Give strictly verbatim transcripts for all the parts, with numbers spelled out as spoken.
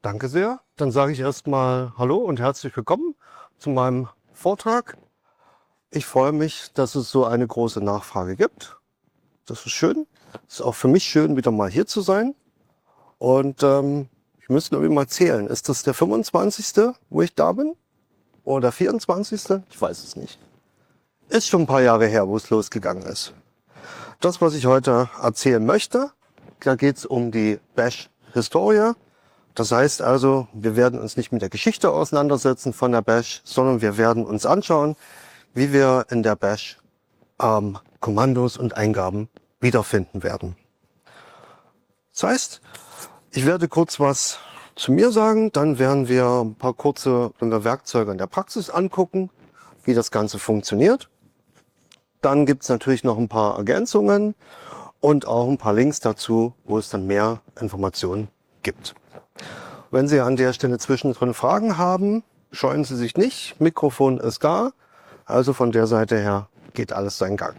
Danke sehr. Dann sage ich erstmal Hallo und herzlich willkommen zu meinem Vortrag. Ich freue mich, dass es so eine große Nachfrage gibt. Das ist schön. Es ist auch für mich schön, wieder mal hier zu sein. Und ähm, ich müsste irgendwie mal zählen. Ist das der fünfundzwanzigste, wo ich da bin? Oder der vierundzwanzigste? Ich weiß es nicht. Ist schon ein paar Jahre her, wo es losgegangen ist. Das, was ich heute erzählen möchte, da geht es um die Bash-Historie. Das heißt also, wir werden uns nicht mit der Geschichte auseinandersetzen von der Bash, sondern wir werden uns anschauen, wie wir in der Bash ähm, Kommandos und Eingaben wiederfinden werden. Das heißt, ich werde kurz was zu mir sagen, dann werden wir ein paar kurze Werkzeuge in der Praxis angucken, wie das Ganze funktioniert. Dann gibt es natürlich noch ein paar Ergänzungen und auch ein paar Links dazu, wo es dann mehr Informationen gibt. Wenn Sie an der Stelle zwischendrin Fragen haben, scheuen Sie sich nicht. Mikrofon ist da. Also von der Seite her geht alles seinen Gang.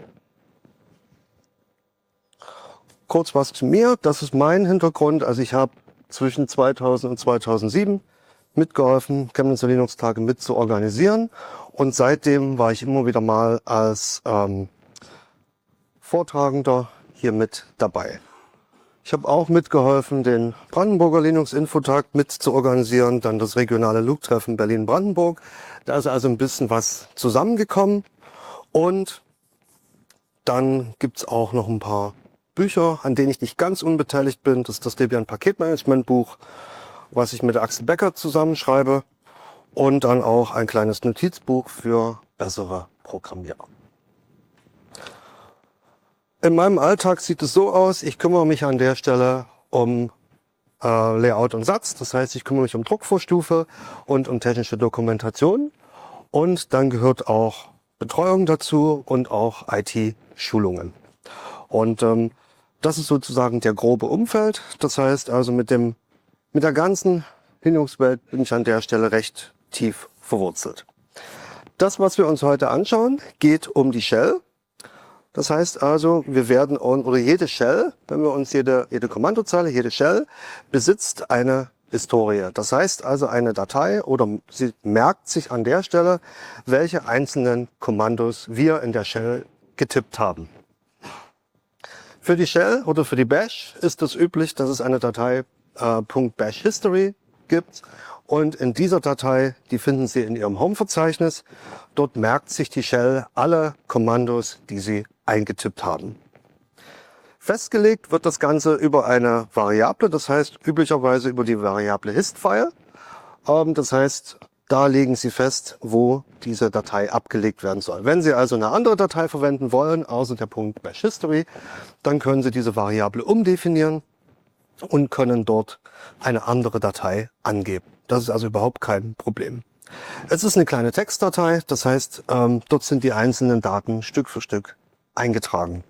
Kurz was zu mir. Das ist mein Hintergrund. Also ich habe zwischen zweitausend und zweitausendsieben mitgeholfen, Chemnitzer Linux-Tage mit zu organisieren. Und seitdem war ich immer wieder mal als ähm, Vortragender hier mit dabei. Ich habe auch mitgeholfen, den Brandenburger Linux-Infotag mit zu organisieren, dann das regionale Luke-Treffen Berlin-Brandenburg. Da ist also ein bisschen was zusammengekommen. Und dann gibt's auch noch ein paar Bücher, an denen ich nicht ganz unbeteiligt bin. Das ist das Debian Paketmanagement-Buch, was ich mit Axel Becker zusammenschreibe. Und dann auch ein kleines Notizbuch für bessere Programmierer. In meinem Alltag sieht es so aus, ich kümmere mich an der Stelle um äh, Layout und Satz. Das heißt, ich kümmere mich um Druckvorstufe und um technische Dokumentation. Und dann gehört auch Betreuung dazu und auch I T-Schulungen. Und ähm, das ist sozusagen der grobe Umfeld. Das heißt also, mit dem mit der ganzen Linux-Welt bin ich an der Stelle recht tief verwurzelt. Das, was wir uns heute anschauen, geht um die Shell. Das heißt also, wir werden, oder jede Shell, wenn wir uns jede, jede Kommandozeile, jede Shell besitzt eine Historie. Das heißt also eine Datei oder sie merkt sich an der Stelle, welche einzelnen Kommandos wir in der Shell getippt haben. Für die Shell oder für die Bash ist es üblich, dass es eine Datei äh, .bashhistory gibt. Und in dieser Datei, die finden Sie in Ihrem Home-Verzeichnis, dort merkt sich die Shell alle Kommandos, die Sie eingetippt haben. Festgelegt wird das Ganze über eine Variable, das heißt üblicherweise über die Variable Hist-File. Ähm, das heißt, da legen Sie fest, wo diese Datei abgelegt werden soll. Wenn Sie also eine andere Datei verwenden wollen, außer der Punkt .bashhistory, dann können Sie diese Variable umdefinieren und können dort eine andere Datei angeben. Das ist also überhaupt kein Problem. Es ist eine kleine Textdatei, das heißt, ähm, dort sind die einzelnen Daten Stück für Stück eingetragen.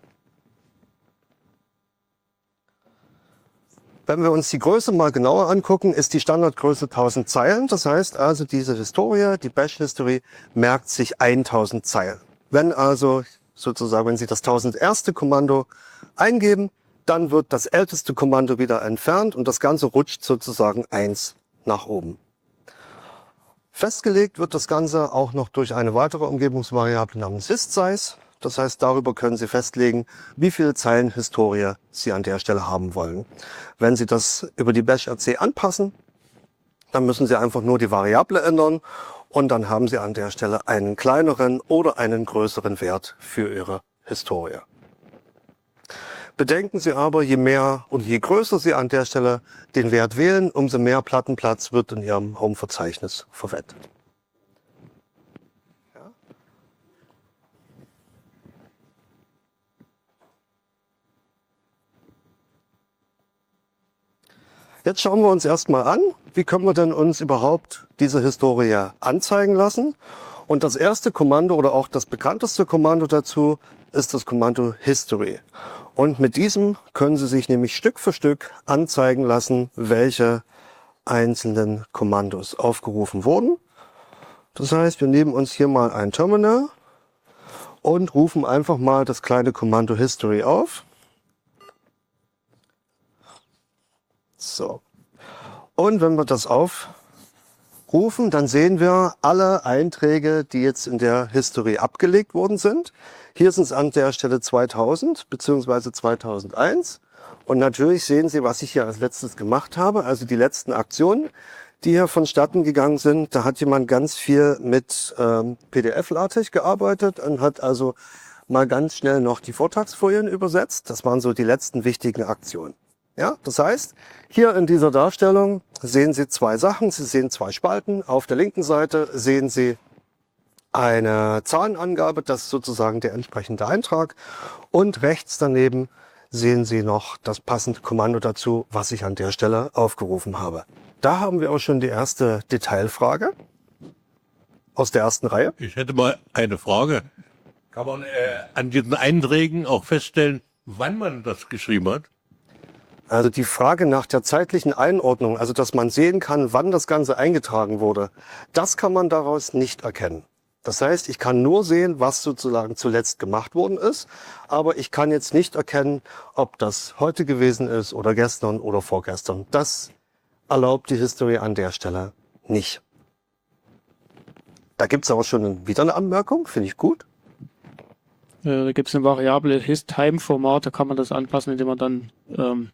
Wenn wir uns die Größe mal genauer angucken, ist die Standardgröße tausend Zeilen. Das heißt also, diese Historie, die Bash-History, merkt sich tausend Zeilen. Wenn also sozusagen, wenn Sie das tausendste Kommando eingeben, dann wird das älteste Kommando wieder entfernt und das Ganze rutscht sozusagen eins nach oben. Festgelegt wird das Ganze auch noch durch eine weitere Umgebungsvariable namens HistSize. Das heißt, darüber können Sie festlegen, wie viele Zeilen Historie Sie an der Stelle haben wollen. Wenn Sie das über die Bash R C anpassen, dann müssen Sie einfach nur die Variable ändern und dann haben Sie an der Stelle einen kleineren oder einen größeren Wert für Ihre Historie. Bedenken Sie aber, je mehr und je größer Sie an der Stelle den Wert wählen, umso mehr Plattenplatz wird in Ihrem Home-Verzeichnis verwendet. Ja. Jetzt schauen wir uns erstmal an, wie können wir denn uns überhaupt diese Historie anzeigen lassen. Und das erste Kommando oder auch das bekannteste Kommando dazu ist das Kommando History. Und mit diesem können Sie sich nämlich Stück für Stück anzeigen lassen, welche einzelnen Kommandos aufgerufen wurden. Das heißt, wir nehmen uns hier mal ein Terminal und rufen einfach mal das kleine Kommando History auf. So. Und wenn wir das aufrufen, dann sehen wir alle Einträge, die jetzt in der History abgelegt worden sind. Hier sind es an der Stelle zweitausend bzw. zweitausendeins. Und natürlich sehen Sie, was ich hier als letztes gemacht habe, also die letzten Aktionen, die hier vonstatten gegangen sind. Da hat jemand ganz viel mit ähm, P D F-LaTeX gearbeitet und hat also mal ganz schnell noch die Vortragsfolien übersetzt. Das waren so die letzten wichtigen Aktionen. Ja, das heißt, hier in dieser Darstellung sehen Sie zwei Sachen. Sie sehen zwei Spalten. Auf der linken Seite sehen Sie eine Zahlenangabe, das ist sozusagen der entsprechende Eintrag. Und rechts daneben sehen Sie noch das passende Kommando dazu, was ich an der Stelle aufgerufen habe. Da haben wir auch schon die erste Detailfrage aus der ersten Reihe. Ich hätte mal eine Frage. Kann man äh, an diesen Einträgen auch feststellen, wann man das geschrieben hat? Also die Frage nach der zeitlichen Einordnung, also dass man sehen kann, wann das Ganze eingetragen wurde, das kann man daraus nicht erkennen. Das heißt, ich kann nur sehen, was sozusagen zuletzt gemacht worden ist, aber ich kann jetzt nicht erkennen, ob das heute gewesen ist oder gestern oder vorgestern. Das erlaubt die History an der Stelle nicht. Da gibt es aber schon wieder eine Anmerkung, finde ich gut. Äh, da gibt es eine Variable HisTime-Format, da kann man das anpassen, indem man dann ähm,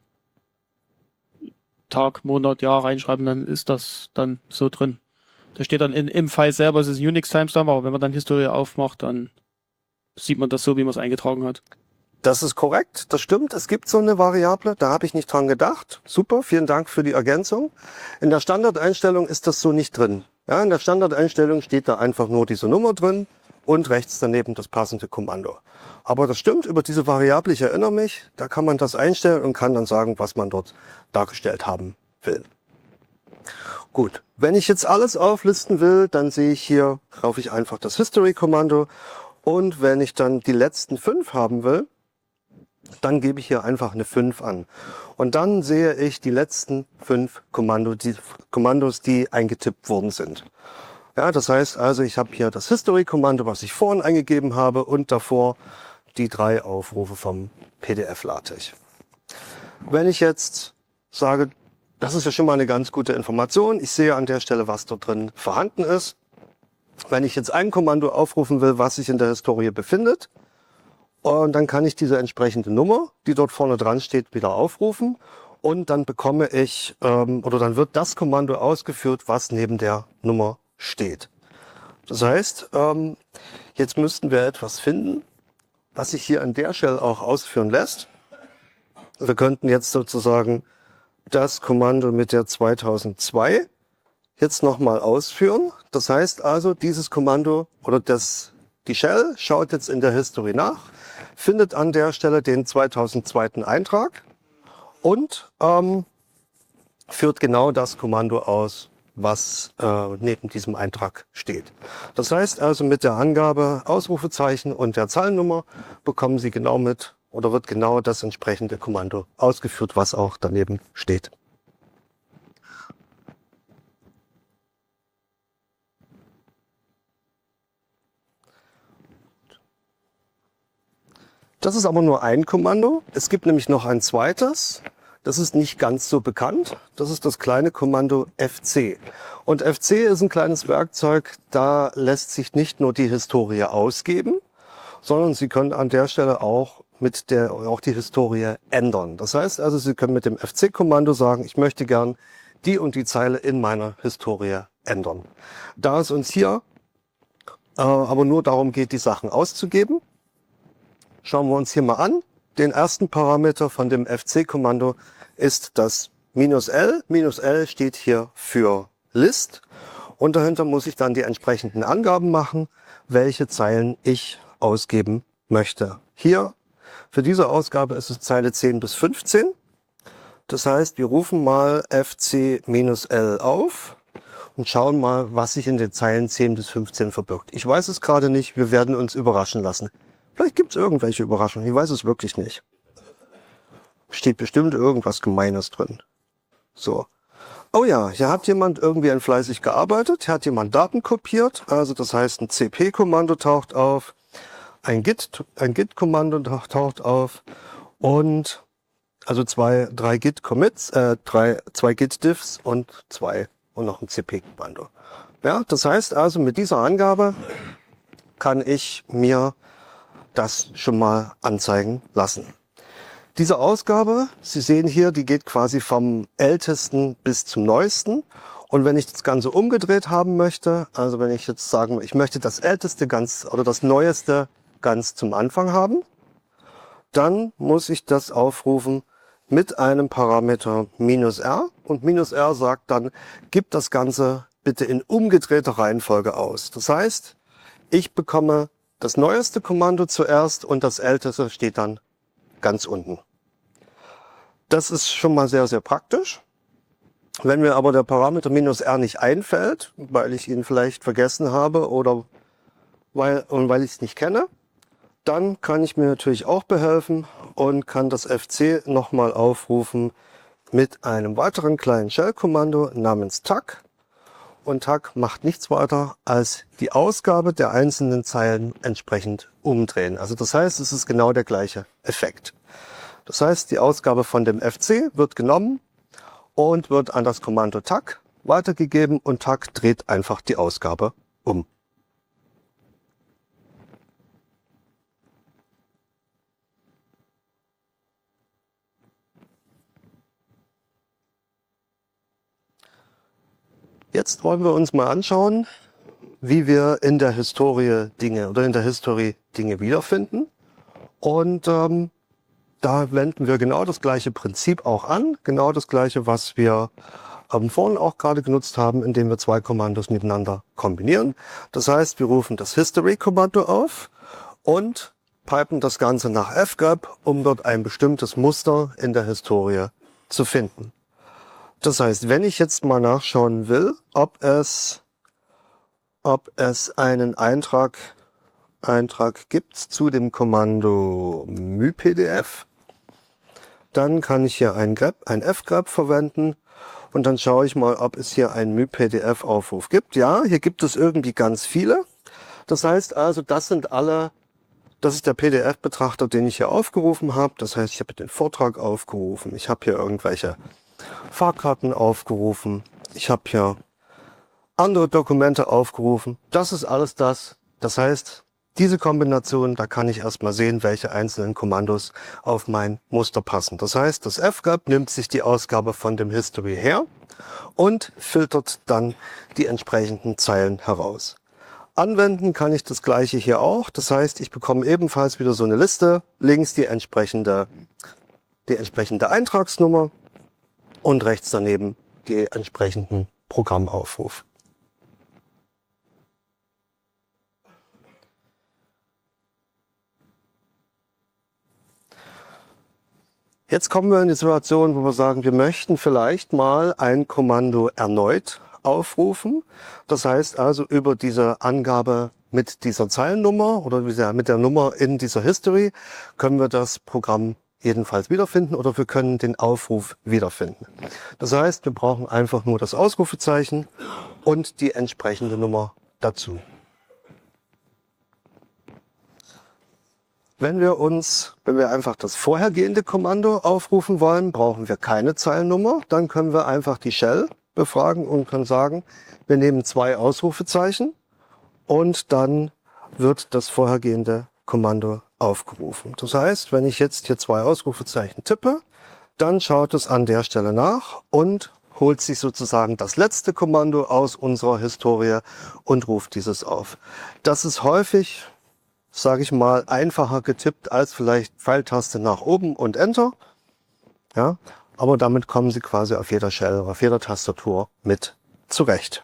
Tag, Monat, Jahr reinschreiben, dann ist das dann so drin. Da steht dann in, im File selber, es ist Unix Timestamp, aber wenn man dann Historie aufmacht, dann sieht man das so, wie man es eingetragen hat. Das ist korrekt, das stimmt. Es gibt so eine Variable, da habe ich nicht dran gedacht. Super, vielen Dank für die Ergänzung. In der Standardeinstellung ist das so nicht drin. Ja, in der Standardeinstellung steht da einfach nur diese Nummer drin und rechts daneben das passende Kommando. Aber das stimmt, über diese Variable, ich erinnere mich, da kann man das einstellen und kann dann sagen, was man dort dargestellt haben will. Gut, wenn ich jetzt alles auflisten will, dann sehe ich hier, kaufe ich einfach das History-Kommando. Und wenn ich dann die letzten fünf haben will, dann gebe ich hier einfach eine fünf an. Und dann sehe ich die letzten fünf Kommando, die, Kommandos, die eingetippt worden sind. Ja, das heißt also, ich habe hier das History-Kommando, was ich vorhin eingegeben habe, und davor die drei Aufrufe vom P D F-LaTeX. Wenn ich jetzt sage, das ist ja schon mal eine ganz gute Information, ich sehe an der Stelle, was dort drin vorhanden ist. Wenn ich jetzt ein Kommando aufrufen will, was sich in der Historie befindet, und dann kann ich diese entsprechende Nummer, die dort vorne dran steht, wieder aufrufen und dann bekomme ich, ähm, oder dann wird das Kommando ausgeführt, was neben der Nummer steht. Das heißt, ähm, jetzt müssten wir etwas finden, was sich hier an der Stelle auch ausführen lässt. Wir könnten jetzt sozusagen das Kommando mit der zweitausendzwei jetzt nochmal ausführen. Das heißt also, dieses Kommando oder das, die Shell schaut jetzt in der History nach, findet an der Stelle den zweitausendzwei. Eintrag und ähm, führt genau das Kommando aus, was äh, neben diesem Eintrag steht. Das heißt also, mit der Angabe Ausrufezeichen und der Zahlennummer bekommen Sie genau mit oder wird genau das entsprechende Kommando ausgeführt, was auch daneben steht. Das ist aber nur ein Kommando. Es gibt nämlich noch ein zweites. Das ist nicht ganz so bekannt. Das ist das kleine Kommando F C. Und F C ist ein kleines Werkzeug, da lässt sich nicht nur die Historie ausgeben, sondern Sie können an der Stelle auch mit der auch die Historie ändern. Das heißt also, Sie können mit dem F C-Kommando sagen, ich möchte gern die und die Zeile in meiner Historie ändern. Da es uns hier äh, aber nur darum geht, die Sachen auszugeben, schauen wir uns hier mal an. Den ersten Parameter von dem F C-Kommando ist das minus L. Minus L steht hier für List. Und dahinter muss ich dann die entsprechenden Angaben machen, welche Zeilen ich ausgeben möchte. Hier für diese Ausgabe ist es Zeile zehn bis fünfzehn. Das heißt, wir rufen mal F C minus L auf und schauen mal, was sich in den Zeilen zehn bis fünfzehn verbirgt. Ich weiß es gerade nicht, wir werden uns überraschen lassen. Vielleicht gibt es irgendwelche Überraschungen, ich weiß es wirklich nicht. Steht bestimmt irgendwas Gemeines drin. So. Oh ja, hier hat jemand irgendwie ein fleißig gearbeitet, hier hat jemand Daten kopiert, also das heißt ein C P-Kommando taucht auf, ein Git, ein Git-Kommando taucht auf und Also zwei, drei Git-Commits, äh, drei, zwei Git-Diffs und zwei und noch ein C P-Kommando. Ja, das heißt also, mit dieser Angabe kann ich mir das schon mal anzeigen lassen. Diese Ausgabe, Sie sehen hier, die geht quasi vom ältesten bis zum neuesten. Und wenn ich das Ganze umgedreht haben möchte, also wenn ich jetzt sagen, ich möchte das älteste ganz oder das neueste ganz zum Anfang haben, dann muss ich das aufrufen mit einem Parameter minus R. Und minus R sagt dann, gib das Ganze bitte in umgedrehter Reihenfolge aus. Das heißt, ich bekomme das neueste Kommando zuerst und das älteste steht dann ganz unten. Das ist schon mal sehr, sehr praktisch. Wenn mir aber der Parameter minus R nicht einfällt, weil ich ihn vielleicht vergessen habe oder weil, und weil ich es nicht kenne, dann kann ich mir natürlich auch behelfen und kann das F C nochmal aufrufen mit einem weiteren kleinen Shell-Kommando namens tag. Und tag macht nichts weiter als die Ausgabe der einzelnen Zeilen entsprechend umdrehen. Also das heißt, es ist genau der gleiche Effekt. Das heißt, die Ausgabe von dem F C wird genommen und wird an das Kommando tag weitergegeben und tag dreht einfach die Ausgabe um. Jetzt wollen wir uns mal anschauen, wie wir in der Historie Dinge oder in der History Dinge wiederfinden. Und ähm, da wenden wir genau das gleiche Prinzip auch an, genau das gleiche, was wir ähm, vorhin auch gerade genutzt haben, indem wir zwei Kommandos miteinander kombinieren. Das heißt, wir rufen das History-Kommando auf und pipen das Ganze nach fgrep, um dort ein bestimmtes Muster in der Historie zu finden. Das heißt, wenn ich jetzt mal nachschauen will, ob es, ob es einen Eintrag, Eintrag gibt zu dem Kommando mypdf, dann kann ich hier ein, grep, ein fgrep verwenden und dann schaue ich mal, ob es hier einen mypdf-Aufruf gibt. Ja, hier gibt es irgendwie ganz viele. Das heißt also, das sind alle, das ist der P D F-Betrachter, den ich hier aufgerufen habe. Das heißt, ich habe den Vortrag aufgerufen, ich habe hier irgendwelche Fahrkarten aufgerufen. Ich habe hier andere Dokumente aufgerufen. Das ist alles das. Das heißt, diese Kombination, da kann ich erstmal sehen, welche einzelnen Kommandos auf mein Muster passen. Das heißt, das fgrep nimmt sich die Ausgabe von dem History her und filtert dann die entsprechenden Zeilen heraus. Anwenden kann ich das gleiche hier auch. Das heißt, ich bekomme ebenfalls wieder so eine Liste, links die entsprechende, die entsprechende Eintragsnummer und rechts daneben die entsprechenden Programmaufrufe. Jetzt kommen wir in die Situation, wo wir sagen, wir möchten vielleicht mal ein Kommando erneut aufrufen. Das heißt also, über diese Angabe mit dieser Zeilennummer oder mit der Nummer in dieser History können wir das Programm jedenfalls wiederfinden oder wir können den Aufruf wiederfinden. Das heißt, wir brauchen einfach nur das Ausrufezeichen und die entsprechende Nummer dazu. Wenn wir uns, wenn wir einfach das vorhergehende Kommando aufrufen wollen, brauchen wir keine Zeilennummer. Dann können wir einfach die Shell befragen und können sagen, wir nehmen zwei Ausrufezeichen und dann wird das vorhergehende Kommando aufgerufen. Das heißt, wenn ich jetzt hier zwei Ausrufezeichen tippe, dann schaut es an der Stelle nach und holt sich sozusagen das letzte Kommando aus unserer Historie und ruft dieses auf. Das ist häufig, sage ich mal, einfacher getippt als vielleicht Pfeiltaste nach oben und Enter. Ja, aber damit kommen Sie quasi auf jeder Shell, auf jeder Tastatur mit zurecht.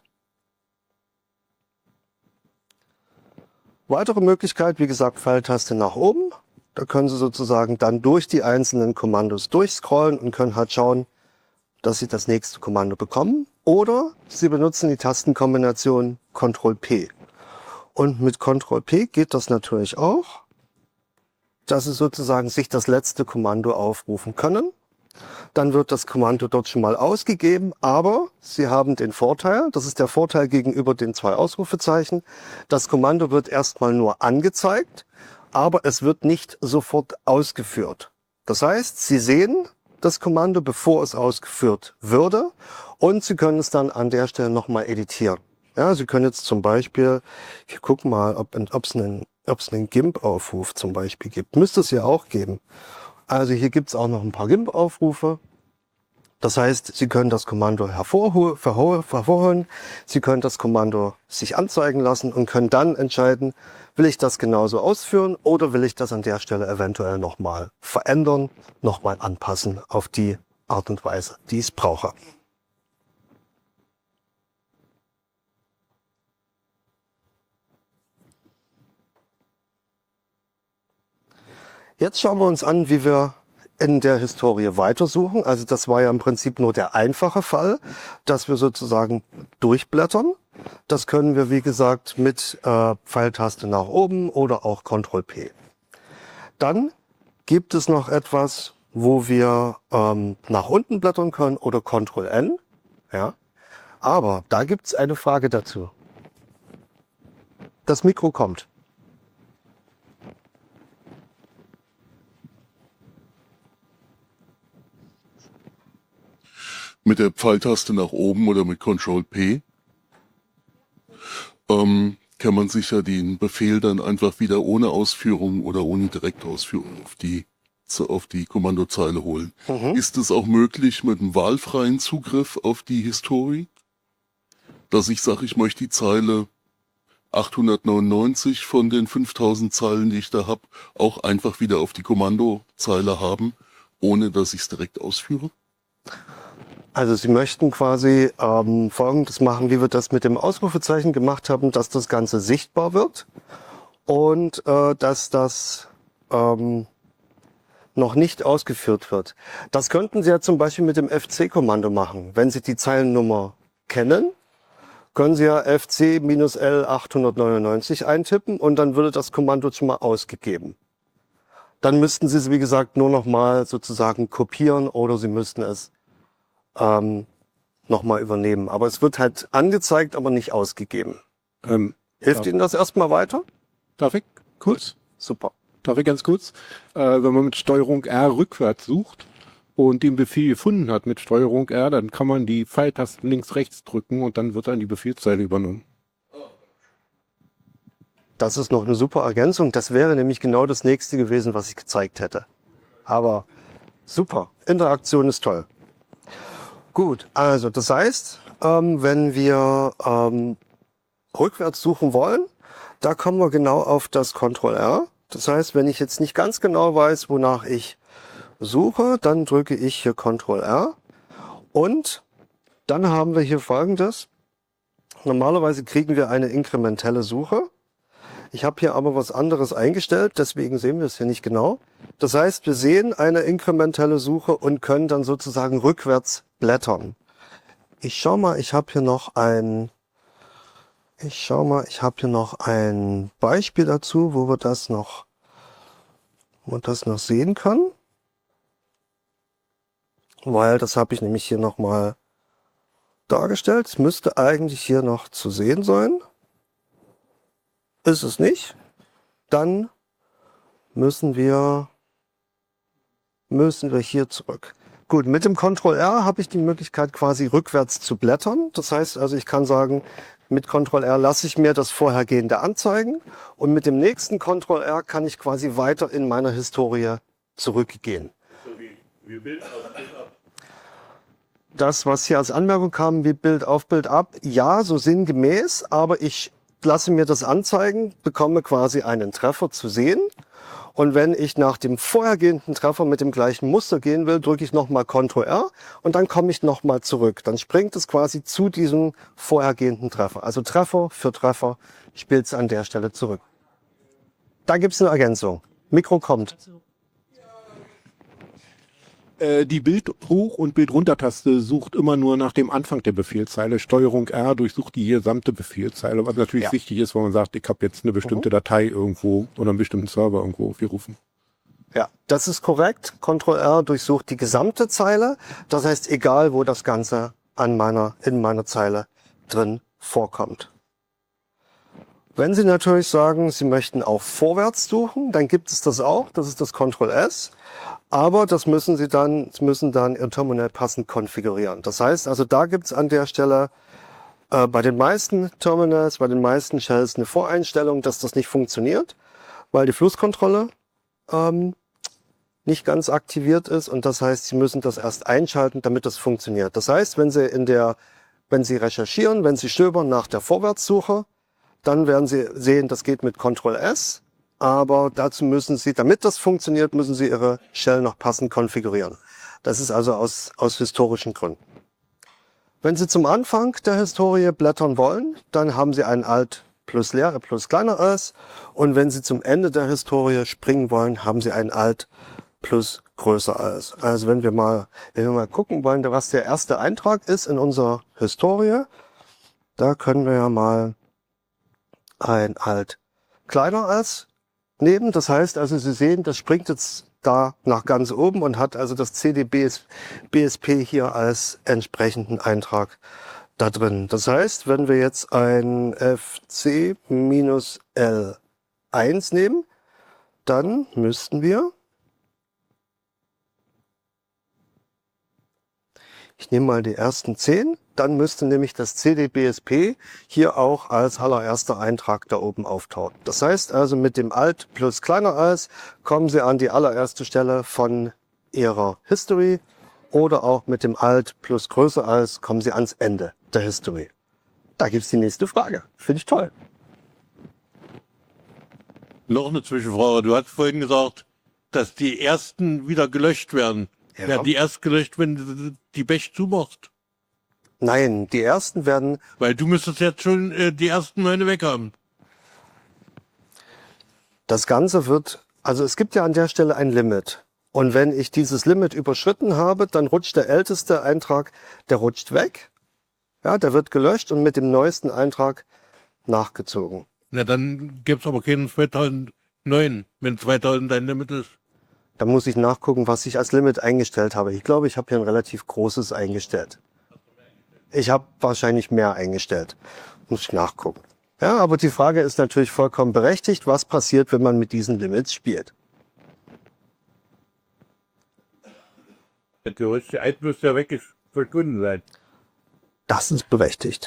Weitere Möglichkeit, wie gesagt, Pfeiltaste nach oben. Da können Sie sozusagen dann durch die einzelnen Kommandos durchscrollen und können halt schauen, dass Sie das nächste Kommando bekommen. Oder Sie benutzen die Tastenkombination Control P. Und mit Control P geht das natürlich auch, dass Sie sozusagen sich das letzte Kommando aufrufen können. Dann wird das Kommando dort schon mal ausgegeben, aber Sie haben den Vorteil, das ist der Vorteil gegenüber den zwei Ausrufezeichen, das Kommando wird erstmal nur angezeigt, aber es wird nicht sofort ausgeführt. Das heißt, Sie sehen, das Kommando, bevor es ausgeführt würde. Und Sie können es dann an der Stelle nochmal editieren. Ja, Sie können jetzt zum Beispiel, wir gucken mal, ob es einen, ob es einen GIMP-Aufruf zum Beispiel gibt. Müsste es ja auch geben. Also hier gibt es auch noch ein paar GIMP-Aufrufe. Das heißt, Sie können das Kommando hervorholen, hervorholen, Sie können das Kommando sich anzeigen lassen und können dann entscheiden, will ich das genauso ausführen oder will ich das an der Stelle eventuell nochmal verändern, nochmal anpassen auf die Art und Weise, die ich brauche. Jetzt schauen wir uns an, wie wir in der Historie weitersuchen. Also das war ja im Prinzip nur der einfache Fall, dass wir sozusagen durchblättern. Das können wir, wie gesagt, mit äh, Pfeiltaste nach oben oder auch Ctrl P. Dann gibt es noch etwas, wo wir ähm, nach unten blättern können oder Ctrl N. Ja. Aber da gibt es eine Frage dazu. Das Mikro kommt. Mit der Pfeiltaste nach oben oder mit Ctrl P ähm, kann man sich ja den Befehl dann einfach wieder ohne Ausführung oder ohne Direktausführung auf die, auf die Kommandozeile holen. Mhm. Ist es auch möglich mit einem wahlfreien Zugriff auf die Historie? Dass ich sage, ich möchte die Zeile achthundertneunundneunzig von den fünftausend Zeilen, die ich da habe, auch einfach wieder auf die Kommandozeile haben, ohne dass ich es direkt ausführe? Also Sie möchten quasi ähm, Folgendes machen, wie wir das mit dem Ausrufezeichen gemacht haben, dass das Ganze sichtbar wird und äh, dass das ähm, noch nicht ausgeführt wird. Das könnten Sie ja zum Beispiel mit dem F C-Kommando machen. Wenn Sie die Zeilennummer kennen, können Sie ja F C L achthundertneunundneunzig eintippen und dann würde das Kommando schon mal ausgegeben. Dann müssten Sie es, wie gesagt, nur noch mal sozusagen kopieren oder Sie müssten es ähm, nochmal übernehmen. Aber es wird halt angezeigt, aber nicht ausgegeben. Ähm, Hilft darf, Ihnen das erstmal weiter? Darf ich kurz? Super. Darf ich ganz kurz? Äh, wenn man mit Steuerung R rückwärts sucht und den Befehl gefunden hat mit Steuerung R, dann kann man die Pfeiltasten links, rechts drücken und dann wird dann die Befehlszeile übernommen. Das ist noch eine super Ergänzung. Das wäre nämlich genau das nächste gewesen, was ich gezeigt hätte. Aber super. Interaktion ist toll. Gut, also das heißt, ähm, wenn wir ähm, rückwärts suchen wollen, da kommen wir genau auf das Ctrl R. Das heißt, wenn ich jetzt nicht ganz genau weiß, wonach ich suche, dann drücke ich hier Ctrl R. Und dann haben wir hier Folgendes. Normalerweise kriegen wir eine inkrementelle Suche. Ich habe hier aber was anderes eingestellt, deswegen sehen wir es hier nicht genau. Das heißt, wir sehen eine inkrementelle Suche und können dann sozusagen rückwärts blättern. Ich schau mal, ich habe hier noch ein, ich schau mal, ich habe hier noch ein Beispiel dazu, wo wir das noch, wo man das noch sehen kann. Weil das habe ich nämlich hier noch mal dargestellt. Es müsste eigentlich hier noch zu sehen sein. Ist es nicht? Dann müssen wir, müssen wir hier zurück. Gut, mit dem Ctrl R habe ich die Möglichkeit quasi rückwärts zu blättern. Das heißt also, ich kann sagen, mit Ctrl R lasse ich mir das Vorhergehende anzeigen und mit dem nächsten Ctrl R kann ich quasi weiter in meiner Historie zurückgehen. So wie, wie Bild auf Bild ab. Das, was hier als Anmerkung kam, wie Bild auf Bild ab, ja, so sinngemäß, aber ich lasse mir das anzeigen, bekomme quasi einen Treffer zu sehen. Und wenn ich nach dem vorhergehenden Treffer mit dem gleichen Muster gehen will, drücke ich nochmal Ctrl R und dann komme ich nochmal zurück. Dann springt es quasi zu diesem vorhergehenden Treffer. Also Treffer für Treffer spielt es an der Stelle zurück. Da gibt es eine Ergänzung. Mikro kommt. Äh, die Bild hoch und Bild runter Taste sucht immer nur nach dem Anfang der Befehlszeile. Steuerung R durchsucht die gesamte Befehlszeile, was natürlich Ja. wichtig ist, wenn man sagt, ich habe jetzt eine bestimmte Mhm. Datei irgendwo oder einen bestimmten Server irgendwo aufgerufen. Ja, das ist korrekt. Ctrl R durchsucht die gesamte Zeile. Das heißt, egal wo das Ganze an meiner, in meiner Zeile drin vorkommt. Wenn Sie natürlich sagen, Sie möchten auch vorwärts suchen, dann gibt es das auch. Das ist das Control S. Aber das müssen Sie dann, müssen dann Ihr Terminal passend konfigurieren. Das heißt also, da gibt es an der Stelle äh, bei den meisten Terminals, bei den meisten Shells eine Voreinstellung, dass das nicht funktioniert, weil die Flusskontrolle ähm, nicht ganz aktiviert ist. Und das heißt, Sie müssen das erst einschalten, damit das funktioniert. Das heißt, wenn Sie in der, wenn Sie recherchieren, wenn Sie stöbern nach der Vorwärtssuche, dann werden Sie sehen, das geht mit Control S. Aber dazu müssen Sie, damit das funktioniert, müssen Sie Ihre Shell noch passend konfigurieren. Das ist also aus, aus historischen Gründen. Wenn Sie zum Anfang der Historie blättern wollen, dann haben Sie ein Alt plus leer plus kleiner als. Und wenn Sie zum Ende der Historie springen wollen, haben Sie ein Alt plus größer als. Also wenn wir mal, wenn wir mal gucken wollen, was der erste Eintrag ist in unserer Historie, da können wir ja mal ein Alt kleiner als nehmen. Das heißt also, Sie sehen, das springt jetzt da nach ganz oben und hat also das C D B S P hier als entsprechenden Eintrag da drin. Das heißt, wenn wir jetzt ein F C L eins nehmen, dann müssten wir, ich nehme mal die ersten zehn, dann müsste nämlich das C D B S P hier auch als allererster Eintrag da oben auftauchen. Das heißt also, mit dem Alt plus kleiner als kommen Sie an die allererste Stelle von Ihrer History oder auch mit dem Alt plus größer als kommen Sie ans Ende der History. Da gibt's die nächste Frage. Finde ich toll. Noch eine Zwischenfrage. Du hast vorhin gesagt, dass die ersten wieder gelöscht werden. Ja. Werden die erst gelöscht, wenn du die Bash zumachst? Nein, die ersten werden, Weil du müsstest jetzt schon äh, die ersten neun weg haben. das Ganze wird, also es gibt ja an der Stelle ein Limit. Und wenn ich dieses Limit überschritten habe, dann rutscht der älteste Eintrag, der rutscht weg. Ja, der wird gelöscht und mit dem neuesten Eintrag nachgezogen. Na, dann gibt's aber keinen zweitausendneun, wenn zweitausend dein Limit ist. Da muss ich nachgucken, was ich als Limit eingestellt habe. Ich glaube, ich habe hier ein relativ großes eingestellt. Ich habe wahrscheinlich mehr eingestellt. Muss ich nachgucken. Ja, aber die Frage ist natürlich vollkommen berechtigt. Was passiert, wenn man mit diesen Limits spielt? Der größte Eid müsste ja weg verschwunden sein. Das ist berechtigt.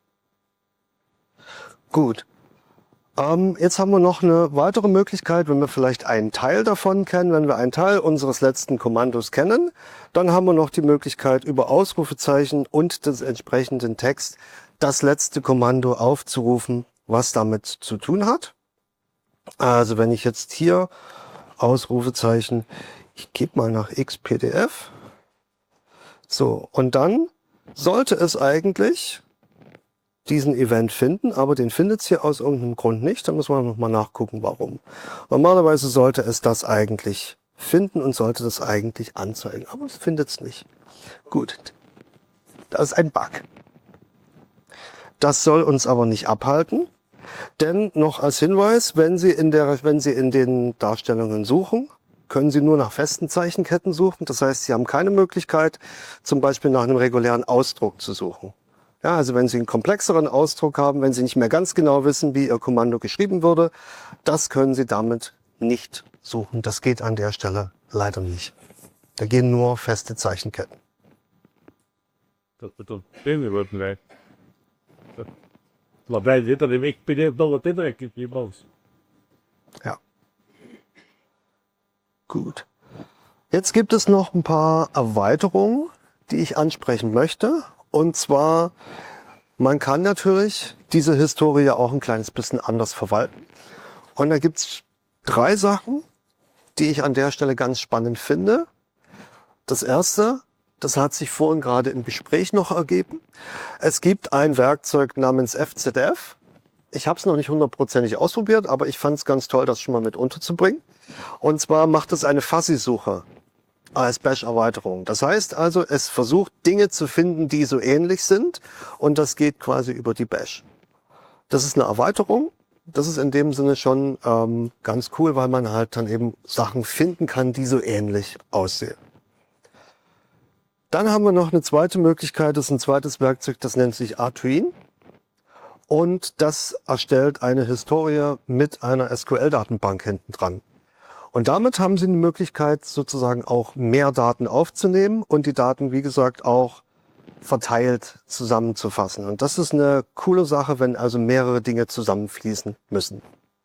Gut. Ähm, jetzt haben wir noch eine weitere Möglichkeit, wenn wir vielleicht einen Teil davon kennen, wenn wir einen Teil unseres letzten Kommandos kennen, dann haben wir noch die Möglichkeit, über Ausrufezeichen und des entsprechenden Text das letzte Kommando aufzurufen, was damit zu tun hat. Also wenn ich jetzt hier Ausrufezeichen, ich gebe mal nach X P D F. So, und dann sollte es eigentlich diesen Event finden, aber den findet es hier aus irgendeinem Grund nicht. Da muss man nochmal nachgucken, warum. Normalerweise sollte es das eigentlich finden und sollte das eigentlich anzeigen, aber es findet es nicht. Gut, das ist ein Bug. Das soll uns aber nicht abhalten, denn noch als Hinweis, wenn Sie in der, wenn Sie in den Darstellungen suchen, können Sie nur nach festen Zeichenketten suchen. Das heißt, Sie haben keine Möglichkeit, zum Beispiel nach einem regulären Ausdruck zu suchen. Ja, also wenn Sie einen komplexeren Ausdruck haben, wenn Sie nicht mehr ganz genau wissen, wie Ihr Kommando geschrieben wurde, das können Sie damit nicht suchen. Das geht an der Stelle leider nicht. Da gehen nur feste Zeichenketten. Dat we dan binnen worden wij. Waarbij zit dat ik ben nog het indruk in boos. Ja. Gut. Jetzt gibt es noch ein paar Erweiterungen, die ich ansprechen möchte. Und zwar, man kann natürlich diese Historie auch ein kleines bisschen anders verwalten. Und da gibt es drei Sachen, die ich an der Stelle ganz spannend finde. Das erste, das hat sich vorhin gerade im Gespräch noch ergeben. Es gibt ein Werkzeug namens F Z F. Ich habe es noch nicht hundertprozentig ausprobiert, aber ich fand es ganz toll, das schon mal mit unterzubringen. Und zwar macht es eine Fuzzy-Suche als Bash-Erweiterung. Das heißt also, es versucht Dinge zu finden, die so ähnlich sind, und das geht quasi über die Bash. Das ist eine Erweiterung. Das ist in dem Sinne schon ähm, ganz cool, weil man halt dann eben Sachen finden kann, die so ähnlich aussehen. Dann haben wir noch eine zweite Möglichkeit, das ist ein zweites Werkzeug, das nennt sich Arduino. und das erstellt eine Historie mit einer S Q L-Datenbank hinten dran. Und damit haben Sie die Möglichkeit, sozusagen auch mehr Daten aufzunehmen und die Daten, wie gesagt, auch verteilt zusammenzufassen. Und das ist eine coole Sache, wenn also mehrere Dinge zusammenfließen müssen.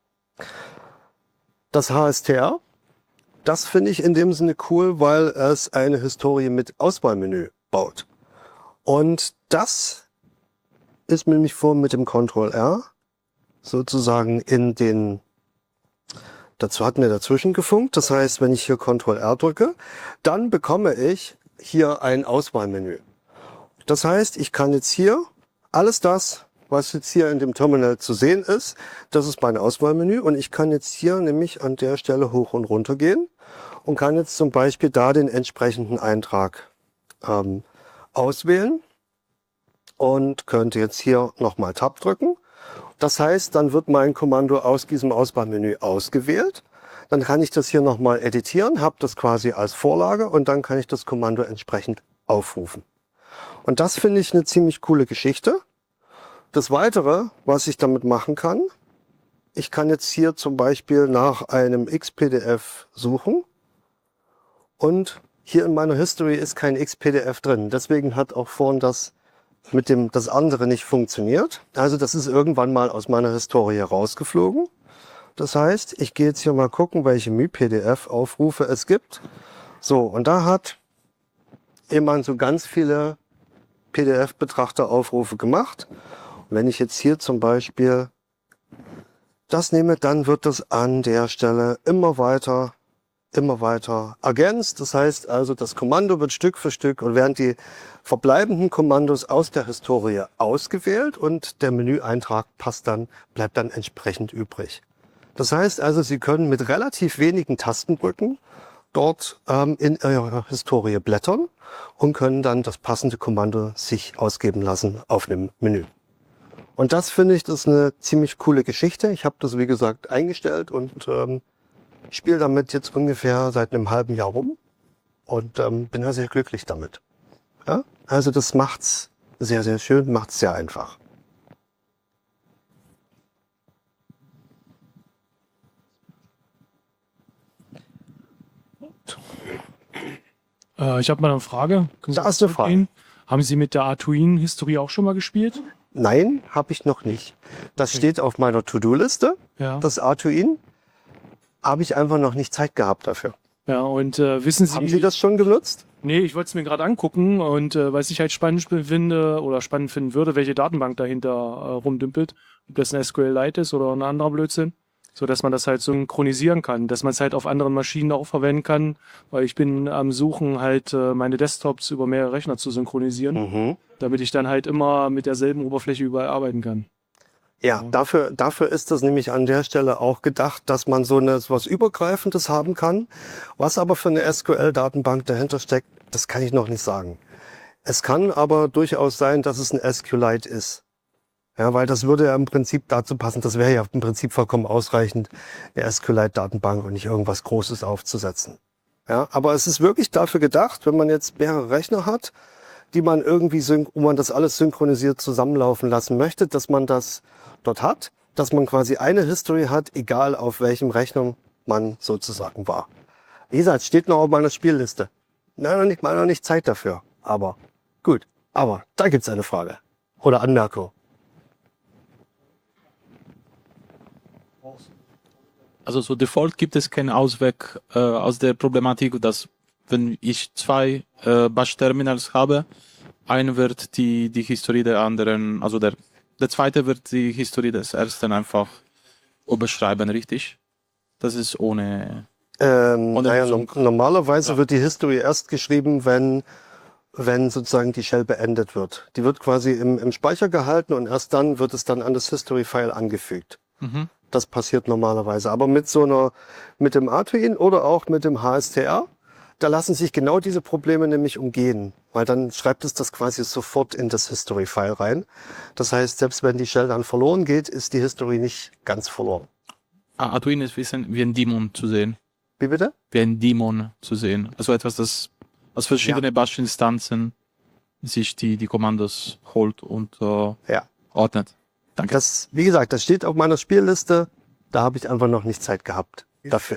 Das H S T R, das finde ich in dem Sinne cool, weil es eine Historie mit Auswahlmenü baut. Und das ist nämlich vor mit dem Ctrl R sozusagen in den, dazu hatten wir dazwischen gefunkt. Das heißt, wenn ich hier Ctrl R drücke, dann bekomme ich hier ein Auswahlmenü. Das heißt, ich kann jetzt hier alles das, was jetzt hier in dem Terminal zu sehen ist, das ist mein Auswahlmenü und ich kann jetzt hier nämlich an der Stelle hoch und runter gehen und kann jetzt zum Beispiel da den entsprechenden Eintrag ähm, auswählen und könnte jetzt hier nochmal Tab drücken. Das heißt, dann wird mein Kommando aus diesem Auswahlmenü ausgewählt. Dann kann ich das hier nochmal editieren, habe das quasi als Vorlage und dann kann ich das Kommando entsprechend aufrufen. Und das finde ich eine ziemlich coole Geschichte. Das Weitere, was ich damit machen kann, ich kann jetzt hier zum Beispiel nach einem X P D F suchen und hier in meiner History ist kein X P D F drin. Deswegen hat auch vorhin das mit dem das andere nicht funktioniert. Also das ist irgendwann mal aus meiner Historie rausgeflogen. Das heißt, ich gehe jetzt hier mal gucken, welche M I P D F-Aufrufe es gibt. So, und da hat jemand so ganz viele P D F-Betrachter-Aufrufe gemacht. Und wenn ich jetzt hier zum Beispiel das nehme, dann wird das an der Stelle immer weiter, immer weiter ergänzt. Das heißt also, das Kommando wird Stück für Stück und werden die verbleibenden Kommandos aus der Historie ausgewählt und der Menüeintrag passt dann, bleibt dann entsprechend übrig. Das heißt also, Sie können mit relativ wenigen Tastendrücken dort ähm, in Ihrer Historie blättern und können dann das passende Kommando sich ausgeben lassen auf einem Menü. Und das finde ich, das ist eine ziemlich coole Geschichte. Ich habe das, wie gesagt, eingestellt und ähm, spiele damit jetzt ungefähr seit einem halben Jahr rum und ähm, bin da sehr glücklich damit. Ja? Also das macht's sehr, sehr schön, macht's sehr einfach. Äh, ich habe mal eine Frage. Können Sie Da ist eine Frage. zurückgehen? Haben Sie mit der Arduino-Historie auch schon mal gespielt? Nein, habe ich noch nicht. Das steht auf meiner To-Do-Liste, Ja. das Arduino. Habe ich einfach noch nicht Zeit gehabt dafür. Ja, und äh, wissen Sie... Haben Sie das schon genutzt? Nee, ich wollte es mir gerade angucken und äh, weil ich halt spannend finde oder spannend finden würde, welche Datenbank dahinter äh, rumdümpelt. Ob das ein S Q Lite ist oder ein anderer Blödsinn. So dass man das halt synchronisieren kann, dass man es halt auf anderen Maschinen auch verwenden kann, weil ich bin am Suchen halt äh, meine Desktops über mehrere Rechner zu synchronisieren, Mhm. damit ich dann halt immer mit derselben Oberfläche überall arbeiten kann. Ja, dafür, dafür ist das nämlich an der Stelle auch gedacht, dass man so eine, so was Übergreifendes haben kann. Was aber für eine S Q L-Datenbank dahinter steckt, das kann ich noch nicht sagen. Es kann aber durchaus sein, dass es ein S Q Lite ist. Ja, weil das würde ja im Prinzip dazu passen, das wäre ja im Prinzip vollkommen ausreichend, eine S Q Lite-Datenbank und nicht irgendwas Großes aufzusetzen. Ja, aber es ist wirklich dafür gedacht, wenn man jetzt mehrere Rechner hat, die man irgendwie, syn- wo man das alles synchronisiert zusammenlaufen lassen möchte, dass man das dort hat, dass man quasi eine History hat, egal auf welchem Rechner man sozusagen war. Wie gesagt, steht noch auf meiner Spielliste. Nein, noch nicht, mal noch nicht Zeit dafür. Aber gut. Aber da gibt's eine Frage. Oder Anmerkung. Also so Default gibt es keinen Ausweg äh, aus der Problematik, dass wenn ich zwei äh, Bash-Terminals habe, ein wird die die Historie der anderen, also der der zweite wird die Historie des ersten einfach überschreiben, richtig? Das ist ohne... Ähm, Und naja, dann- no normalerweise Ja. wird die History erst geschrieben, wenn, wenn sozusagen die Shell beendet wird. Die wird quasi im, im Speicher gehalten und erst dann wird es dann an das History-File angefügt. Mhm. Das passiert normalerweise. Aber mit so einer, mit dem Arduino oder auch mit dem H S T R, da lassen sich genau diese Probleme nämlich umgehen. Weil dann schreibt es das quasi sofort in das History-File rein. Das heißt, selbst wenn die Shell dann verloren geht, ist die History nicht ganz verloren. Ah, Arduino ist wie ein, wie ein Daemon zu sehen. Wie bitte? Wie ein Daemon zu sehen. Also etwas, das aus verschiedenen Bash-Instanzen sich die, die Kommandos holt und äh, Ja. ordnet. Danke. Das, wie gesagt, das steht auf meiner Spielliste. Da habe ich einfach noch nicht Zeit gehabt dafür.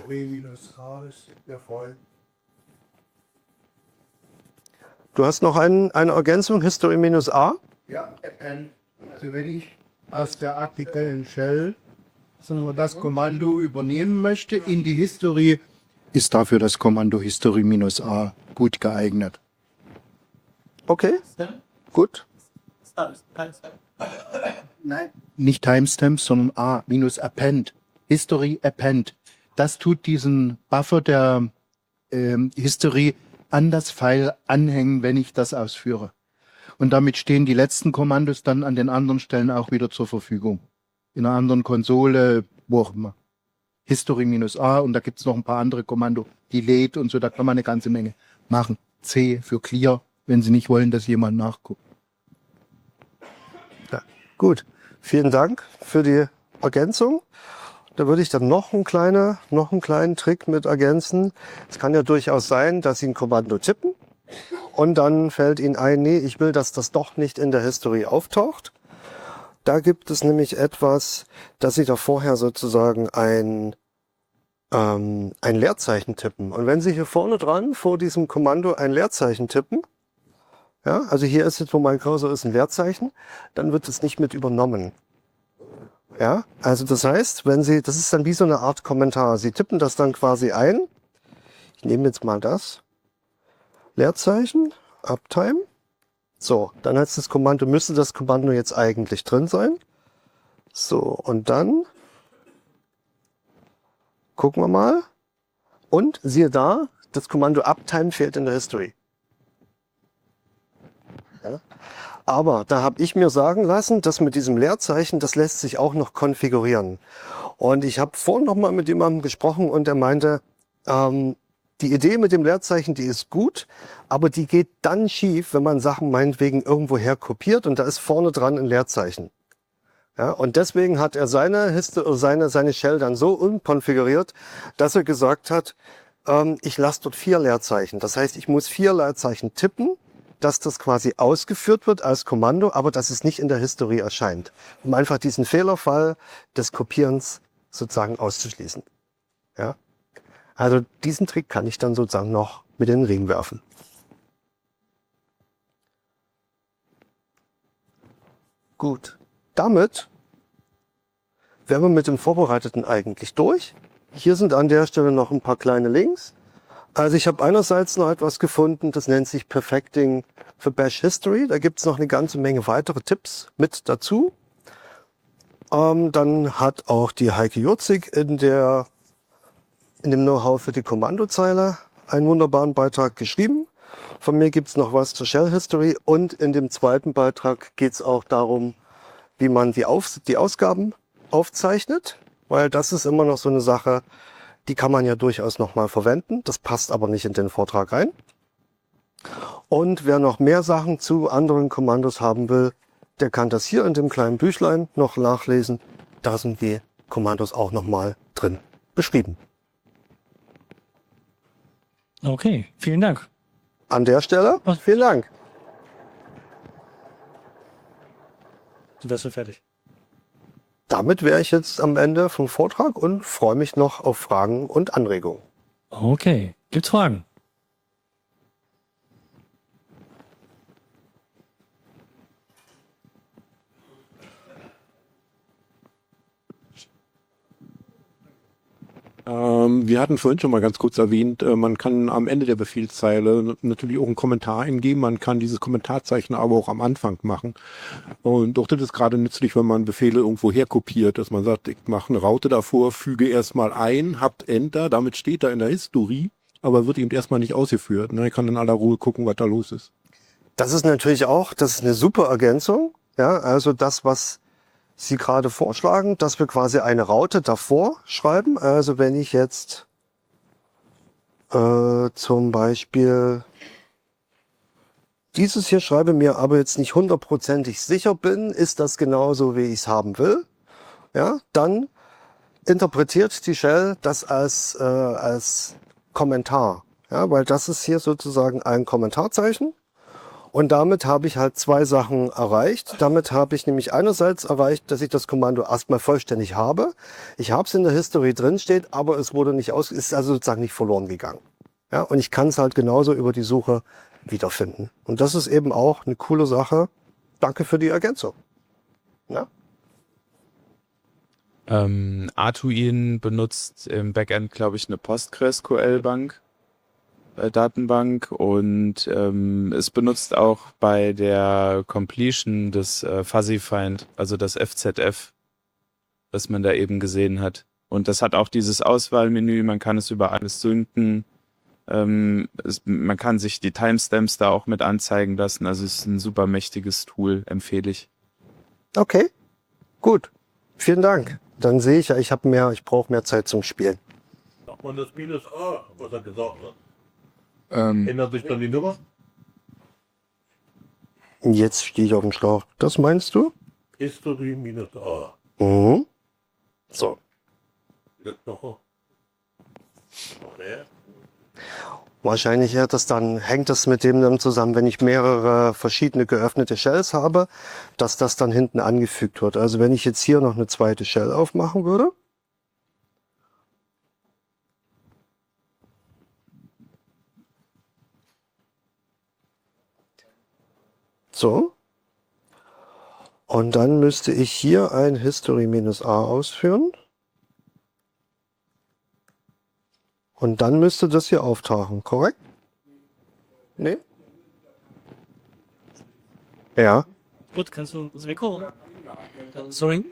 Du hast noch ein, eine Ergänzung, History minus A? Ja, append. Also wenn ich aus der aktuellen Shell sagen wir, das Kommando übernehmen möchte in die History, ist dafür das Kommando History minus A gut geeignet. Okay, gut. Nein. Nicht Timestamp, sondern A minus append. History append. Das tut diesen Buffer der ähm, History an das File anhängen, wenn ich das ausführe. Und damit stehen die letzten Kommandos dann an den anderen Stellen auch wieder zur Verfügung. In einer anderen Konsole, wo auch immer. History minus A und da gibt's noch ein paar andere Kommando, Delete und so, da kann man eine ganze Menge machen. C für Clear, wenn Sie nicht wollen, dass jemand nachguckt. Ja, gut, vielen Dank für die Ergänzung. Da würde ich dann noch einen, kleine, noch einen kleinen Trick mit ergänzen. Es kann ja durchaus sein, dass Sie ein Kommando tippen und dann fällt Ihnen ein, nee, ich will, dass das doch nicht in der History auftaucht. Da gibt es nämlich etwas, dass Sie da vorher sozusagen ein, ähm, ein Leerzeichen tippen. Und wenn Sie hier vorne dran vor diesem Kommando ein Leerzeichen tippen, ja, also hier ist jetzt, wo mein Cursor ist, ein Leerzeichen, dann wird es nicht mit übernommen. Ja, also das heißt, wenn Sie, das ist dann wie so eine Art Kommentar. Sie tippen das dann quasi ein. Ich nehme jetzt mal das Leerzeichen, Uptime. So, dann heißt das Kommando, müsste das Kommando jetzt eigentlich drin sein. So, und dann gucken wir mal. Und siehe da, das Kommando Uptime fehlt in der History. Ja. Aber da habe ich mir sagen lassen, dass mit diesem Leerzeichen, das lässt sich auch noch konfigurieren. Und ich habe vorhin noch mal mit jemandem gesprochen und er meinte, ähm, die Idee mit dem Leerzeichen, die ist gut, aber die geht dann schief, wenn man Sachen meinetwegen irgendwoher kopiert und da ist vorne dran ein Leerzeichen. Ja, und deswegen hat er seine, Histo- seine, seine Shell dann so umkonfiguriert, dass er gesagt hat, ähm, ich lasse dort vier Leerzeichen. Das heißt, ich muss vier Leerzeichen tippen, dass das quasi ausgeführt wird als Kommando, aber dass es nicht in der History erscheint. Um einfach diesen Fehlerfall des Kopierens sozusagen auszuschließen. Ja? Also diesen Trick kann ich dann sozusagen noch mit in den Ring werfen. Gut, damit wären wir mit dem Vorbereiteten eigentlich durch. Hier sind an der Stelle noch ein paar kleine Links. Also ich habe einerseits noch etwas gefunden, das nennt sich Perfecting für Bash History. Da gibt es noch eine ganze Menge weitere Tipps mit dazu. Ähm, dann hat auch die Heike Jurzig in, der, in dem Know-how für die Kommandozeile einen wunderbaren Beitrag geschrieben. Von mir gibt es noch was zur Shell History und in dem zweiten Beitrag geht es auch darum, wie man die, Auf die Ausgaben aufzeichnet, weil das ist immer noch so eine Sache, die kann man ja durchaus nochmal verwenden. Das passt aber nicht in den Vortrag rein. Und wer noch mehr Sachen zu anderen Kommandos haben will, der kann das hier in dem kleinen Büchlein noch nachlesen. Da sind die Kommandos auch nochmal drin beschrieben. Okay, vielen Dank. An der Stelle, vielen Dank. Du wärst du fertig. Damit wäre ich jetzt am Ende vom Vortrag und freue mich noch auf Fragen und Anregungen. Okay, gibt's Fragen? Ähm, wir hatten vorhin schon mal ganz kurz erwähnt, äh, man kann am Ende der Befehlszeile natürlich auch einen Kommentar eingeben, man kann dieses Kommentarzeichen aber auch am Anfang machen. Und auch das ist gerade nützlich, wenn man Befehle irgendwo herkopiert, dass man sagt, ich mache eine Raute davor, füge erstmal ein, habt Enter, damit steht da in der History, aber wird eben erstmal nicht ausgeführt. Ne? Ich kann in aller Ruhe gucken, was da los ist. Das ist natürlich auch, das ist eine super Ergänzung. Ja, also das, was Sie gerade vorschlagen, dass wir quasi eine Raute davor schreiben. Also wenn ich jetzt äh, zum Beispiel dieses hier schreibe, mir aber jetzt nicht hundertprozentig sicher bin, ist das genauso, wie ich es haben will, ja, dann interpretiert die Shell das als, äh, als Kommentar. Ja, weil das ist hier sozusagen ein Kommentarzeichen. Und damit habe ich halt zwei Sachen erreicht. Damit habe ich nämlich einerseits erreicht, dass ich das Kommando erstmal vollständig habe. Ich habe es in der History drin steht, aber es wurde nicht aus, ist also sozusagen nicht verloren gegangen. Ja, und ich kann es halt genauso über die Suche wiederfinden. Und das ist eben auch eine coole Sache. Danke für die Ergänzung. Ja? Ähm, Arduin benutzt im Backend, glaube ich, eine PostgreSQL-Bank, äh, Datenbank, und ähm, es benutzt auch bei der Completion des äh, Fuzzy Find, also das F Z F, was man da eben gesehen hat. Und das hat auch dieses Auswahlmenü, man kann es über alles synken. Ähm, es, man kann sich die Timestamps da auch mit anzeigen lassen. Also es ist ein super mächtiges Tool, empfehle ich. Okay, gut. Vielen Dank. Dann sehe ich ja, ich habe mehr, ich brauche mehr Zeit zum Spielen. Sagt man das minus A, was er gesagt hat? Ähm, Ändert sich dann die Nummer? Jetzt stehe ich auf dem Schlauch. Das meinst du? History minus A. Mhm. So. Jetzt noch. Noch mehr? Wahrscheinlich hat das dann, hängt das mit dem dann zusammen, wenn ich mehrere verschiedene geöffnete Shells habe, dass das dann hinten angefügt wird. Also wenn ich jetzt hier noch eine zweite Shell aufmachen würde. So. Und dann müsste ich hier ein History-A ausführen. Und dann müsste das hier auftauchen, korrekt? Nee? Ja. Gut, kannst du das Mikro? Sorry.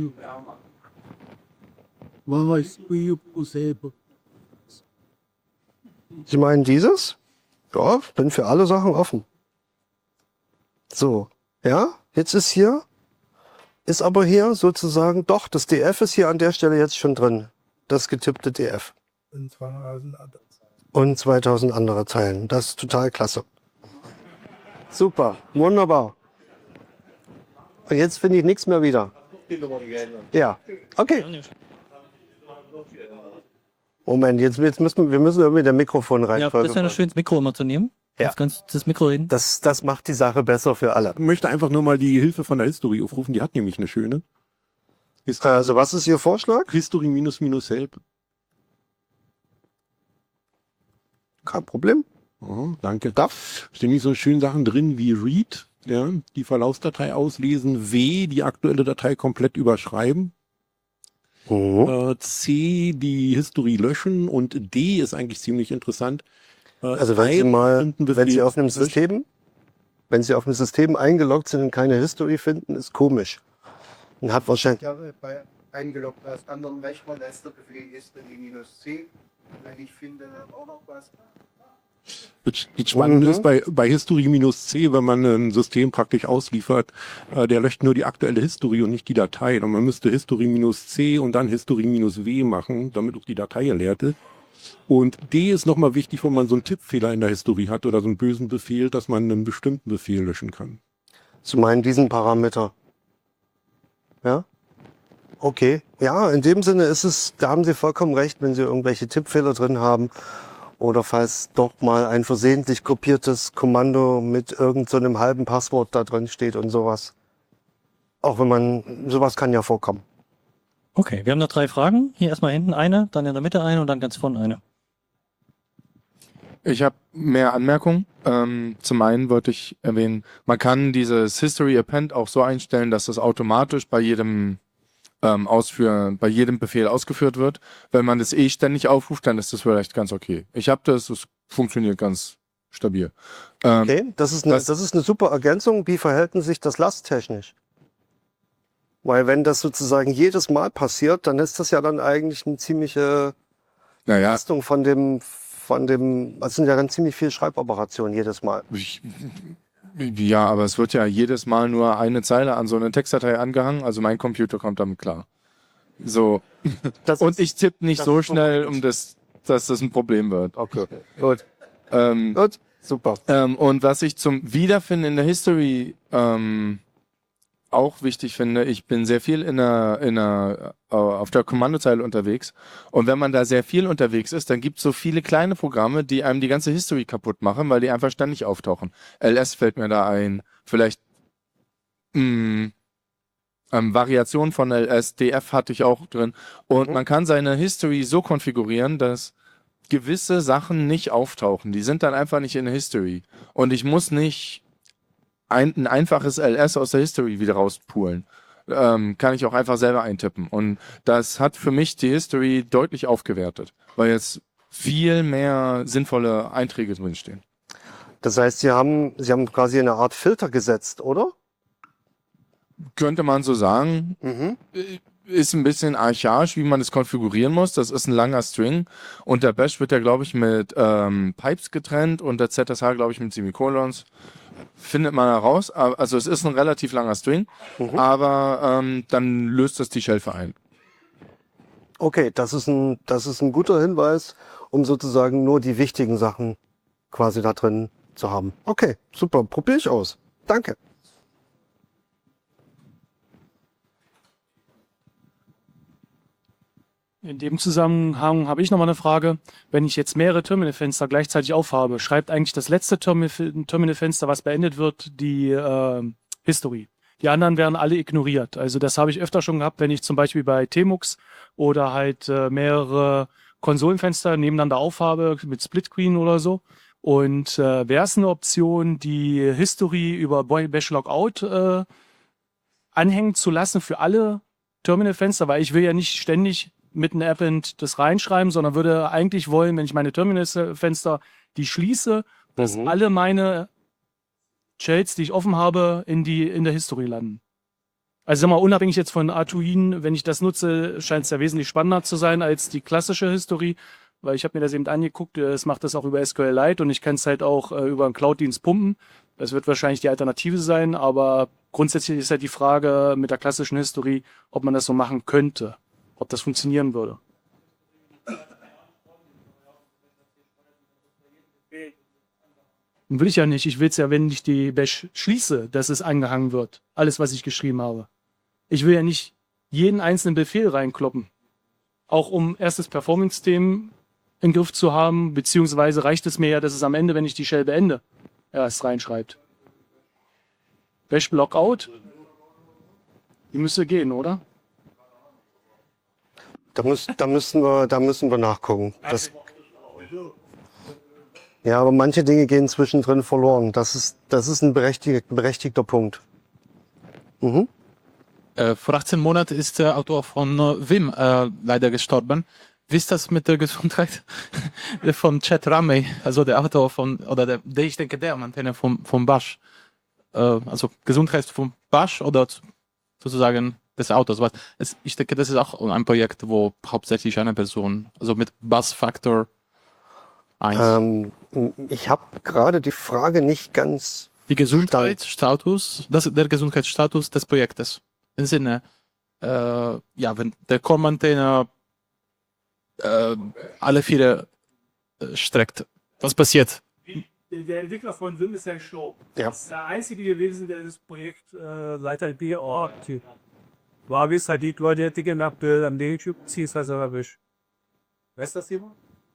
Sie meinen dieses? Ja, bin für alle Sachen offen. So, ja, jetzt ist hier, ist aber hier sozusagen, doch, das D F ist hier an der Stelle jetzt schon drin. Das getippte D F. Und zweitausend andere Zeilen. Das ist total klasse. Super, wunderbar. Und jetzt finde ich nichts mehr wieder. Ja, okay. Moment, jetzt, jetzt müssen wir, wir müssen irgendwie der Mikrofon rein. Ja, das wäre schön, das Mikro immer zu nehmen. Ja. Jetzt kannst du das Mikro reden. Das, das macht die Sache besser für alle. Ich möchte einfach nur mal die Hilfe von der History aufrufen, die hat nämlich eine schöne. History. Also was ist Ihr Vorschlag? History minus minus help. Kein Problem. Oh, danke. Da stehen nicht so schöne Sachen drin wie read, ja, die Verlaufsdatei auslesen, W, die aktuelle Datei komplett überschreiben. Oh. Äh, C, die History löschen, und D ist eigentlich ziemlich interessant. Äh, Also wenn Sie mal, wenn Sie auf einem löschen. System, wenn Sie auf einem System eingeloggt sind und keine History finden, ist komisch. Und hat wahrscheinlich. Ja, bei eingeloggt als anderen Rechner lässt der Befehl History minus C. Wenn ich finde, dann auch noch was. Das Spannende Mhm. ist bei, bei History minus C, wenn man ein System praktisch ausliefert, äh, der löscht nur die aktuelle History und nicht die Datei. Und man müsste History minus C und dann History minus W machen, damit auch die Datei leert ist. Und D ist nochmal wichtig, wenn man so einen Tippfehler in der History hat oder so einen bösen Befehl, dass man einen bestimmten Befehl löschen kann. Sie meinen diesen Parameter? Ja? Okay. Ja, in dem Sinne ist es, da haben Sie vollkommen recht, wenn Sie irgendwelche Tippfehler drin haben oder falls doch mal ein versehentlich kopiertes Kommando mit irgend so einem halben Passwort da drin steht und sowas. Auch wenn man, sowas kann ja vorkommen. Okay, wir haben noch drei Fragen. Hier erstmal hinten eine, dann in der Mitte eine und dann ganz vorne eine. Ich habe mehr Anmerkungen. Ähm, zum einen wollte ich erwähnen, man kann dieses History Append auch so einstellen, dass das automatisch bei jedem ähm, Ausführen, bei jedem Befehl ausgeführt wird. Wenn man das eh ständig aufruft, dann ist das vielleicht ganz okay. Ich habe das, es funktioniert ganz stabil. Ähm, Okay, das ist, eine, das- das ist eine super Ergänzung. Wie verhält denn sich das lasttechnisch? Weil wenn das sozusagen jedes Mal passiert, dann ist das ja dann eigentlich eine ziemliche naja, Leistung von dem, von dem, das sind ja dann ziemlich viele Schreiboperationen jedes Mal. ich, ja, aber es wird ja jedes Mal nur eine Zeile an so eine Textdatei angehangen, also mein Computer kommt damit klar. So. Das Und ist- ich tippe nicht das so ist schnell, um das, dass das ein Problem wird. Okay, gut, Ähm, gut, super. Ähm, und was ich zum Wiederfinden in der History ähm, auch wichtig finde, ich bin sehr viel in der, in der, äh, auf der Kommandozeile unterwegs. Und wenn man da sehr viel unterwegs ist, dann gibt es so viele kleine Programme, die einem die ganze History kaputt machen, weil die einfach ständig auftauchen. L S fällt mir da ein. Vielleicht mh, ähm, Variation von L S, D F hatte ich auch drin. Und man kann seine History so konfigurieren, dass gewisse Sachen nicht auftauchen. Die sind dann einfach nicht in der History. Und ich muss nicht ein, ein einfaches L S aus der History wieder rauspulen. Ähm, kann ich auch einfach selber eintippen. Und das hat für mich die History deutlich aufgewertet, weil jetzt viel mehr sinnvolle Einträge drinstehen. Das heißt, Sie haben, Sie haben quasi eine Art Filter gesetzt, oder? Könnte man so sagen. Mhm. Ist ein bisschen archaisch, wie man es konfigurieren muss. Das ist ein langer String. Und der Bash wird ja, glaube ich, mit ähm, Pipes getrennt und der Z S H, glaube ich, mit Semikolons. Findet man heraus. Also es ist ein relativ langer String, mhm. aber ähm, dann löst das die Schelfe ein. Okay, das ist ein, das ist ein guter Hinweis, um sozusagen nur die wichtigen Sachen quasi da drin zu haben. Okay, super, probiere ich aus. Danke. In dem Zusammenhang habe ich noch mal eine Frage. Wenn ich jetzt mehrere Terminalfenster gleichzeitig aufhabe, schreibt eigentlich das letzte Terminal- Terminalfenster, was beendet wird, die äh, History. Die anderen werden alle ignoriert. Also das habe ich öfter schon gehabt, wenn ich zum Beispiel bei Tmux oder halt äh, mehrere Konsolenfenster nebeneinander aufhabe mit Splitscreen oder so. Und äh, wäre es eine Option, die History über Bash Logout äh, anhängen zu lassen für alle Terminalfenster, weil ich will ja nicht ständig mit einem Append das reinschreiben, sondern würde eigentlich wollen, wenn ich meine Terminalfenster, die schließe, dass Mhm. alle meine Shells, die ich offen habe, in die in der History landen. Also sag mal, unabhängig jetzt von Arduino, wenn ich das nutze, scheint es ja wesentlich spannender zu sein als die klassische History, weil ich habe mir das eben angeguckt, es macht das auch über SQLite und ich kann es halt auch äh, über einen Cloud-Dienst pumpen. Das wird wahrscheinlich die Alternative sein, aber grundsätzlich ist halt die Frage mit der klassischen History, ob man das so machen könnte, ob das funktionieren würde. Will ich ja nicht. Ich will es ja, wenn ich die Bash schließe, dass es angehangen wird. Alles, was ich geschrieben habe. Ich will ja nicht jeden einzelnen Befehl reinkloppen. Auch um erst das Performance-System im Griff zu haben, beziehungsweise reicht es mir ja, dass es am Ende, wenn ich die Shell beende, erst reinschreibt. Bash Blockout? Die müsste gehen, oder? Da, muss, da, müssen wir, da müssen wir nachgucken. Das, ja, aber manche Dinge gehen zwischendrin verloren. Das ist, das ist ein berechtig, berechtigter Punkt. Mhm. Äh, vor achtzehn Monaten ist der Autor von äh, Vim äh, leider gestorben. Wie ist das mit der Gesundheit von Chet Ramey, also der Autor von, oder der, der ich denke, der Antenne von, von Bash? Äh, also Gesundheit von Bash oder sozusagen des Autors. Aber es, ich denke, das ist auch ein Projekt, wo hauptsächlich eine Person, also mit Buzz Factor eins. Ähm, ich habe gerade die Frage nicht ganz. Die Gesundheitsstatus, das, der Gesundheitsstatus des Projektes. Im Sinne, äh, ja, wenn der Core-Maintainer äh, alle vier äh, streckt, was passiert? Der Entwickler von Vim ist ja gestorben. Ja. Das ist der einzige gewesen, der das Projekt äh, Leiter B O war, wie es halt die Leute, die gemacht haben, am YouTube ziehst, was er erwischt. Weißt du das jemand?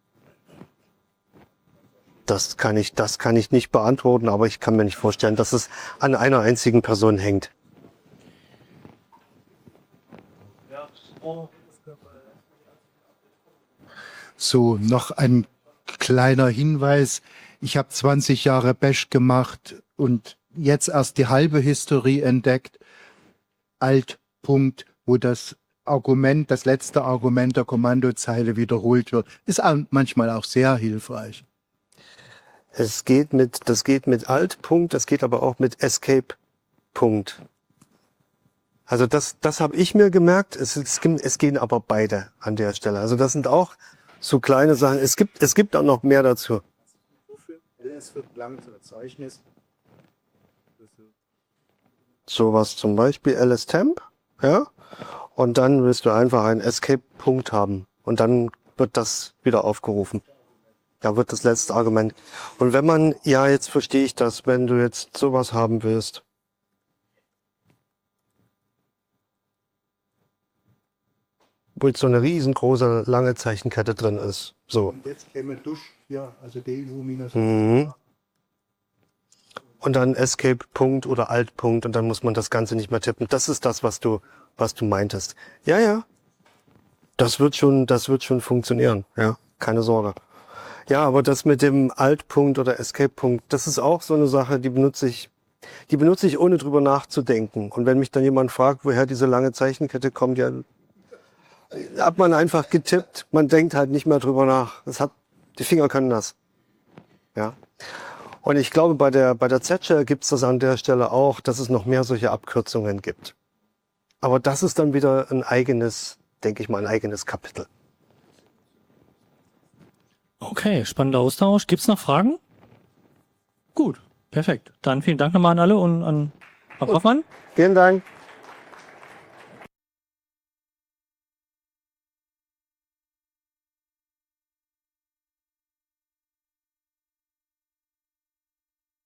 Das kann ich, das kann ich nicht beantworten, aber ich kann mir nicht vorstellen, dass es an einer einzigen Person hängt. So, noch ein kleiner Hinweis. Ich habe zwanzig Jahre Bash gemacht und jetzt erst die halbe Historie entdeckt. Alt, Punkt, wo das Argument, das letzte Argument der Kommandozeile wiederholt wird. Ist auch manchmal auch sehr hilfreich. Es geht mit, das geht mit Alt, Punkt, das geht aber auch mit Escape, Punkt. Also das, das habe ich mir gemerkt. Es, es, es gehen aber beide an der Stelle. Also das sind auch so kleine Sachen. Es gibt, es gibt auch noch mehr dazu. Es wird lang zu Verzeichnis. Sowas zum Beispiel lstemp, ja. Und dann willst du einfach einen Escape-Punkt haben. Und dann wird das wieder aufgerufen. Da wird das letzte Argument. Und wenn man, ja, jetzt verstehe ich das, wenn du jetzt sowas haben willst. wo jetzt so eine riesengroße lange Zeichenkette drin ist. So. Und jetzt käme Dusch, ja, also D U minus. Mhm. Und dann Escape Punkt oder Alt Punkt und dann muss man das Ganze nicht mehr tippen. Das ist das, was du, was du meintest. Ja, ja. Das wird schon, das wird schon funktionieren. Ja, keine Sorge. Ja, aber das mit dem Alt Punkt oder Escape Punkt, das ist auch so eine Sache, die benutze ich, die benutze ich ohne drüber nachzudenken. Und wenn mich dann jemand fragt, woher diese lange Zeichenkette kommt, ja, hat man einfach getippt. Man denkt halt nicht mehr drüber nach. Das hat, die Finger können das. Ja. Und ich glaube, bei der, bei der Z-Shell gibt es das an der Stelle auch, dass es noch mehr solche Abkürzungen gibt. Aber das ist dann wieder ein eigenes, denke ich mal, ein eigenes Kapitel. Okay, spannender Austausch. Gibt's noch Fragen? Gut, perfekt. Dann vielen Dank nochmal an alle und an Frau Hoffmann. Vielen Dank.